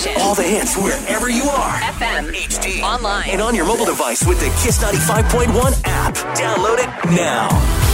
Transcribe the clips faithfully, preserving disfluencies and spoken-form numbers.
station. All the hits wherever you are. F M, H D, online, and on your mobile device with the Kiss ninety-five point one app. Download it now.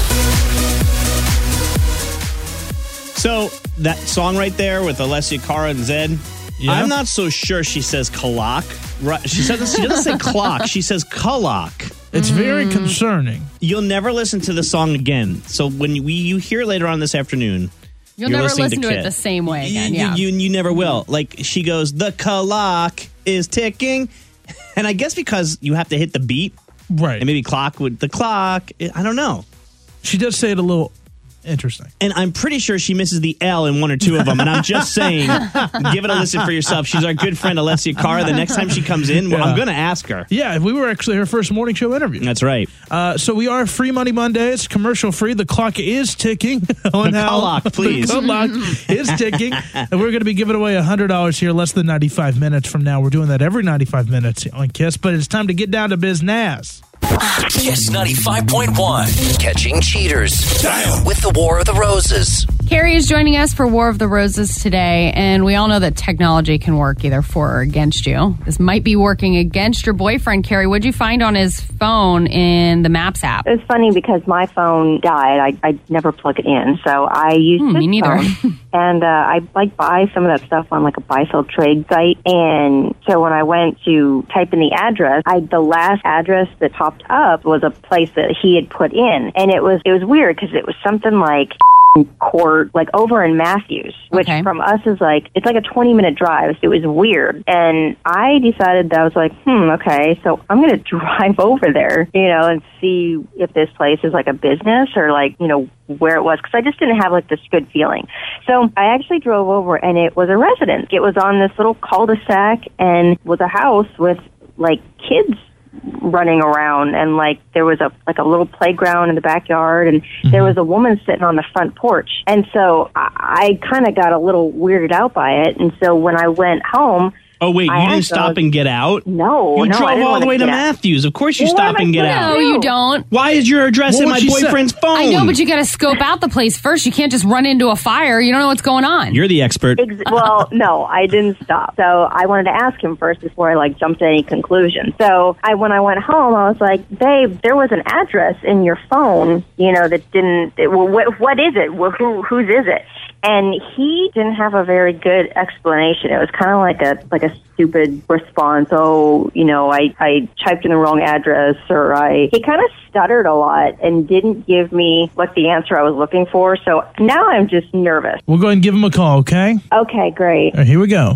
So, that song right there with Alessia Cara and Zed, yeah. I'm not so sure she says clock. Right, she, says, she doesn't say clock, she says clock. It's mm. very concerning. You'll never listen to the song again. So when we, you hear it later on this afternoon, You'll You're never listen to, to it the same way again, you, yeah. You, you, you never will. Like, she goes, the clock is ticking. And I guess because you have to hit the beat. Right. And maybe clock would, the clock, I don't know. She does say it a little interesting. And I'm pretty sure she misses the L in one or two of them. And I'm just saying, give it a listen for yourself. She's our good friend, Alessia Cara. The next time she comes in, well, yeah. I'm going to ask her. Yeah, we were actually her first morning show interview. That's right. Uh, so we are Free Money Mondays, commercial free. The clock is ticking. On the clock, please. The clock is ticking. And we're going to be giving away one hundred dollars here less than ninety-five minutes from now. We're doing that every ninety-five minutes on Kiss. But it's time to get down to business. Kiss ninety-five point one. Catching cheaters. Dial with the War of the Roses. Carrie is joining us for War of the Roses today, and we all know that technology can work either for or against you. This might be working against your boyfriend, Carrie. What'd you find on his phone in the Maps app? It was funny because my phone died. I, I never plug it in, so I used hmm, his me neither. phone. And uh, I like buy some of that stuff on like a buy-sell trade site. And so when I went to type in the address, I the last address that popped up was a place that he had put in, and it was it was weird because it was something like court, like over in Matthews, which okay. from us is like, it's like a twenty minute drive. It was weird. And I decided that I was like, hmm, okay, so I'm going to drive over there, you know, and see if this place is like a business or like, you know, where it was. Cause I just didn't have like this good feeling. So I actually drove over and it was a residence. It was on this little cul-de-sac and was a house with like kids running around, and like there was a like a little playground in the backyard, and mm-hmm. there was a woman sitting on the front porch. And so I, I kind of got a little weirded out by it. And so when I went home, oh wait, I you didn't stop those, and get out? No, you no, drove all the way to out. Matthews. Of course, you well, stop and get out. No, you don't. Why is your address what in my boyfriend's say? phone? I know, but you got to scope out the place first. You can't just run into a fire. You don't know what's going on. You're the expert. Ex- well, no, I didn't stop. So I wanted to ask him first before I like jumped to any conclusion. So I, when I went home, I was like, "Babe, there was an address in your phone, you know, that didn't. It, well, what, what is it? Well, who, whose is it?" And he didn't have a very good explanation. It was kind of like a like a stupid response. Oh, you know, I, I typed in the wrong address, or I... He kind of stuttered a lot and didn't give me like the answer I was looking for. So now I'm just nervous. We'll go ahead and give him a call, okay? Okay, great. All right, here we go.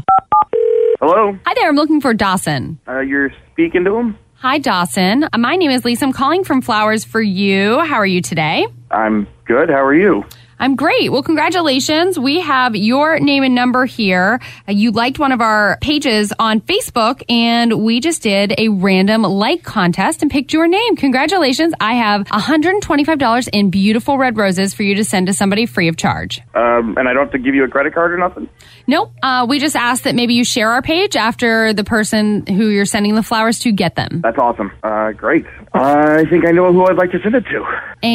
Hello? Hi there. I'm looking for Dawson. Uh, you're speaking to him? Hi, Dawson. Uh, my name is Lisa. I'm calling from Flowers for You. How are you today? I'm good. How are you? I'm great. Well, congratulations. We have your name and number here. Uh, you liked one of our pages on Facebook, and we just did a random like contest and picked your name. Congratulations. I have one hundred twenty-five dollars in beautiful red roses for you to send to somebody free of charge. Um, and I don't have to give you a credit card or nothing? Nope. Uh, we just asked that maybe you share our page after the person who you're sending the flowers to get them. That's awesome. Uh, great. I think I know who I'd like to send it to.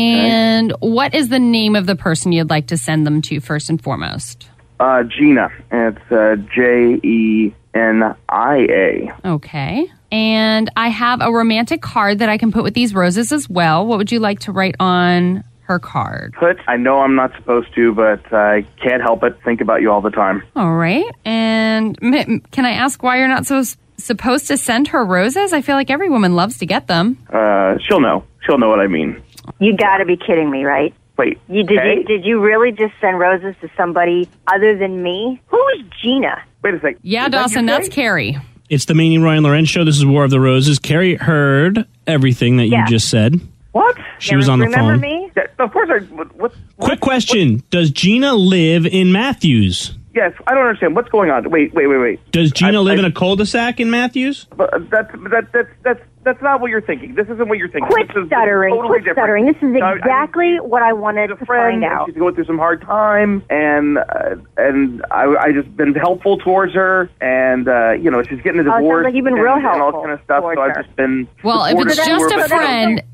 And okay. What is the name of the person you'd like to send them to first and foremost? Uh, Gina. It's uh, J E N I A. Okay. And I have a romantic card that I can put with these roses as well. What would you like to write on her card? Put, I know I'm not supposed to, but I can't help it. Think about you all the time. All right. And m- can I ask why you're not so supposed to send her roses? I feel like every woman loves to get them. Uh, she'll know. She'll know what I mean. You got to be kidding me, right? Wait, you did hey? you did you really just send roses to somebody other than me? Who is Gina? Wait a sec. Yeah, is Dawson, that that's Carrie. It's the Manny, Roy, and Lorenz show. This is War of the Roses. Carrie heard everything that yeah. you just said. What? She yeah, was on the remember phone. Me? Yeah, of course I... What, what, Quick question. What? Does Gina live in Matthews? Yes, I don't understand. What's going on? Wait, wait, wait, wait. Does Gina I, live I, in a cul-de-sac in Matthews? But that's, that, that's, that's, that's not what you're thinking. This isn't what you're thinking. Quit this is stuttering. Totally Quit different. stuttering. This is No, exactly I, what I wanted she's a to friend, find out. She's going through some hard time, and uh, and I, I just been helpful towards her, and uh, you know she's getting a divorce. Oh, it sounds like you've been and, real and all helpful kind of stuff. So her. I've just been. Well, if it's just a friend,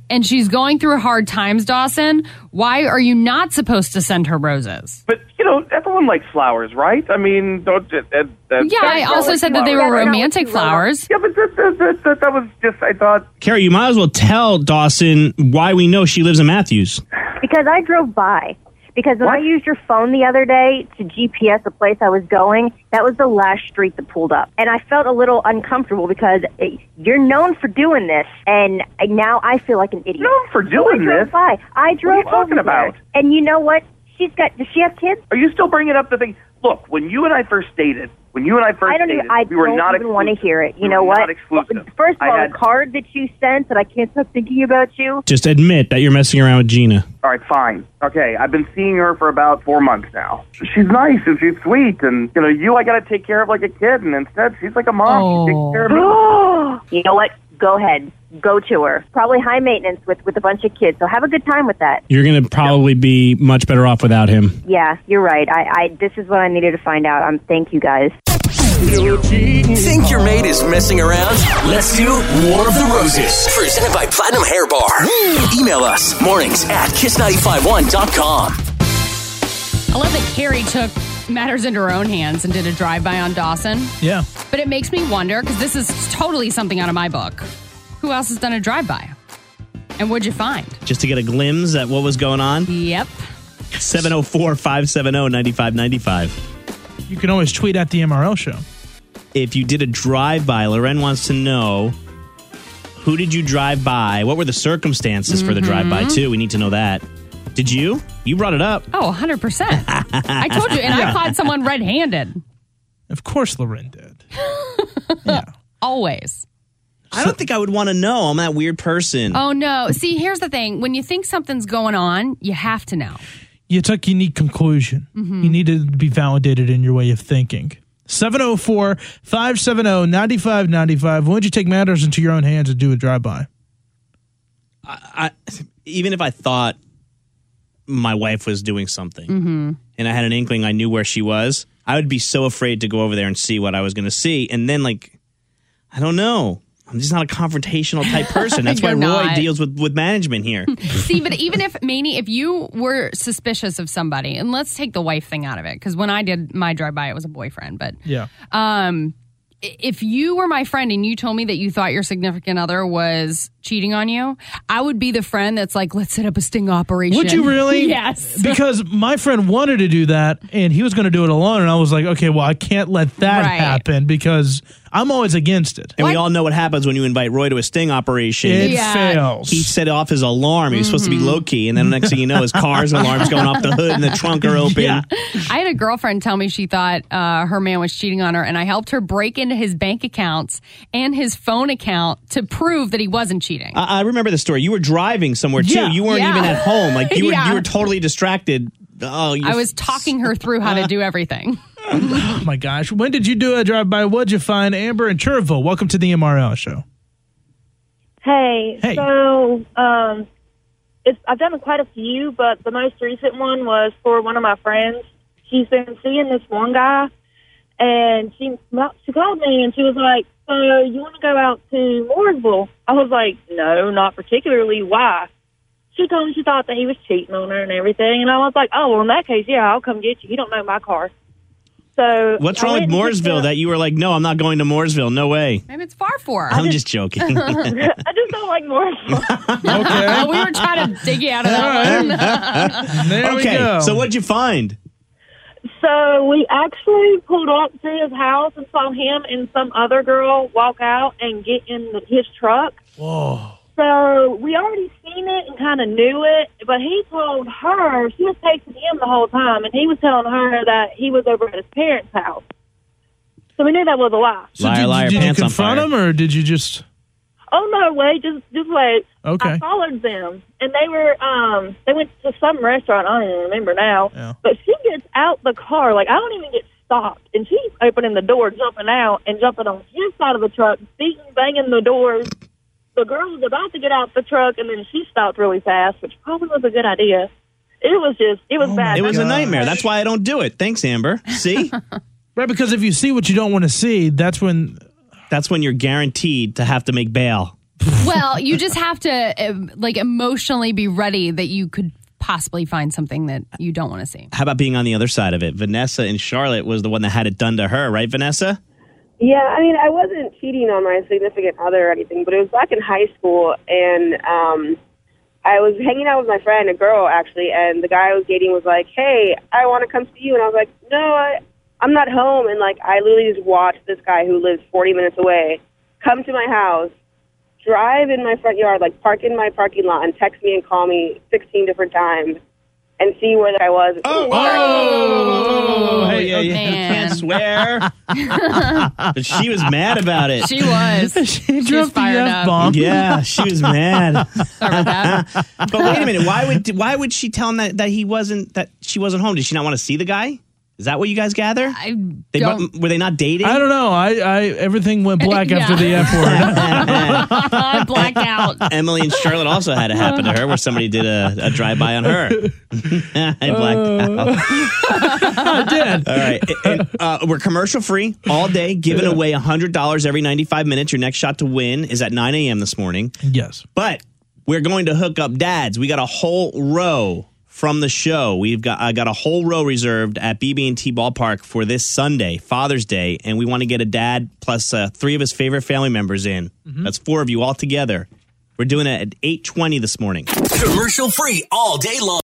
and she's going through hard times, Dawson, why are you not supposed to send her roses? But, you know, everyone likes flowers, right? I mean, don't... Uh, uh, yeah, I also said that they were romantic flowers. Yeah, but that, that, that, that, that was just, I thought... Carrie, you might as well tell Dawson why we know she lives in Matthews. Because I drove by. Because when What? I used your phone the other day to G P S the place I was going, that was the last street that pulled up. And I felt a little uncomfortable because it, you're known for doing this, and now I feel like an idiot. Known for So doing I drove this? by. I drove What are you talking over about? there. And you know what? She's got, does she have kids? Are you still bringing up the thing? Look, when you and I first dated, when you and I first I don't dated, even, I we were don't not even want to exclusive. hear it. You We know were what? not exclusive. First of I all, had- the card that you sent that I can't stop thinking about you. Just admit that you're messing around with Gina. All right, fine. Okay, I've been seeing her for about four months now. She's nice and she's sweet, and, you know, you I got to take care of like a kid, and instead she's like a mom. She takes care of me. You know what? Go ahead. Go to her. Probably high maintenance with, with a bunch of kids. So have a good time with that. You're going to probably be much better off without him. Yeah, you're right. I, I this is what I needed to find out. Um, thank you guys. Think your mate is messing around? Let's do War of the Roses. Presented by Platinum Hair Bar. Email us mornings at kiss nine five one dot com. I love that Carrie took matters into her own hands and did a drive-by on Dawson. Yeah. But it makes me wonder, because this is totally something out of my book. Who else has done a drive-by? And what'd you find? Just to get a glimpse at what was going on. Yep. seven oh four, five seven oh, nine five nine five. You can always tweet at the M R L show. If you did a drive-by, Loren wants to know, who did you drive by? What were the circumstances mm-hmm. for the drive-by, too? We need to know that. Did you? You brought it up. Oh, one hundred percent. I told you, and I caught someone red-handed. Of course Loren did. Yeah. Always. I don't think I would want to know. I'm that weird person. Oh, no. See, here's the thing. When you think something's going on, you have to know. You took unique conclusion. Mm-hmm. You need to be validated in your way of thinking. seven oh four, five seven oh, nine five nine five. When would you take matters into your own hands and do a drive-by? I, I, even if I thought my wife was doing something mm-hmm. and I had an inkling I knew where she was, I would be so afraid to go over there and see what I was going to see. And then, like, I don't know. I'm just not a confrontational type person. That's why Roy not. deals with, with management here. See, but even if, Maney, if you were suspicious of somebody, and let's take the wife thing out of it, because when I did my drive-by, it was a boyfriend, but yeah. um, if you were my friend and you told me that you thought your significant other was cheating on you, I would be the friend that's like, let's set up a sting operation. Would you really? Yes. Because my friend wanted to do that, and he was going to do it alone, and I was like, okay, well, I can't let that Right. happen because I'm always against it. And What? we all know what happens when you invite Roy to a sting operation. It Yeah. fails. He set off his alarm. He was supposed to be low key, and then the next thing you know, his car's alarm's going off the hood and the trunk are open. Yeah. I had a girlfriend tell me she thought uh, her man was cheating on her, and I helped her break into his bank accounts and his phone account to prove that he wasn't cheating. I, I remember the story. You were driving somewhere too. Yeah. You weren't Yeah. even at home. Like you were, Yeah. you were totally distracted. Oh, you I was talking her through how to do everything. Oh, my gosh. When did you do a drive-by? What'd you find? Amber and Cherville, welcome to the M R L show. Hey, Hey. so um, it's, I've done quite a few, but the most recent one was for one of my friends. She's been seeing this one guy, and she she called me and she was like, "So you want to go out to Mooresville?" I was like, "No, not particularly. Why?" She told me she thought that he was cheating on her and everything, and I was like, "Oh, well, in that case, yeah, I'll come get you. You don't know my car." So What's I wrong with went and picked Mooresville up- that you were like, no, I'm not going to Mooresville. No way. Maybe it's far for her. I'm just joking. I just don't like Mooresville. Uh, we were trying to dig you out of that one. There we Okay, go. so what'd you find? So we actually pulled up to his house and saw him and some other girl walk out and get in the, his truck. Whoa. So we already seen it and kind of knew it, but he told her, she was texting him the whole time, and he was telling her that he was over at his parents' house. So we knew that was a lie. So Liar, did, liar, did you pants on confront fire. him, or did you just... Oh, no, wait, just just wait. Okay. I followed them, and they were, um, they went to some restaurant, I don't even remember now, Yeah. but she gets out the car, like, I don't even get stopped, and she's opening the door, jumping out, and jumping on his side of the truck, beating, banging the doors. The girl was about to get out the truck, and then she stopped really fast, which probably was a good idea. It was just, it was Oh, bad. It was a gosh. nightmare. That's why I don't do it. Thanks, Amber. See? Right, because if you see what you don't want to see, that's when... That's when you're guaranteed to have to make bail. Well, you just have to uh, like emotionally be ready that you could possibly find something that you don't want to see. How about being on the other side of it? Vanessa in Charlotte was the one that had it done to her, right, Vanessa? Yeah, I mean, I wasn't cheating on my significant other or anything, but it was back in high school, and um, I was hanging out with my friend, a girl, actually, and the guy I was dating was like, hey, I want to come see you. And I was like, no, I, I'm not home. And, like, I literally just watched this guy who lives forty minutes away come to my house, drive in my front yard, like, park in my parking lot, and text me and call me sixteen different times and see where I was. Oh, oh, oh, hey, yeah, yeah. You can't swear. But she was mad about it. She was. she she dropped was fired the up. F-bomb. Yeah, she was mad. Sorry about that. But wait a minute, why would why would she tell him that, that he wasn't that she wasn't home? Did she not want to see the guy? Is that what you guys gather? I they, don't. Were they not dating? I don't know. I, I everything went black Yeah. after the F word. I blacked out. Emily in Charlotte also had it happen to her, where somebody did a, a drive-by on her. I blacked out. I did. All right. And, uh, we're commercial-free all day, giving away one hundred dollars every ninety-five minutes. Your next shot to win is at nine a.m. this morning. Yes. But we're going to hook up dads. We got a whole row from the show. We've got I got a whole row reserved at B B and T Ballpark for this Sunday, Father's Day, and we want to get a dad plus uh, three of his favorite family members in. Mm-hmm. That's four of you all together. We're doing it at eight twenty this morning. Commercial free all day long.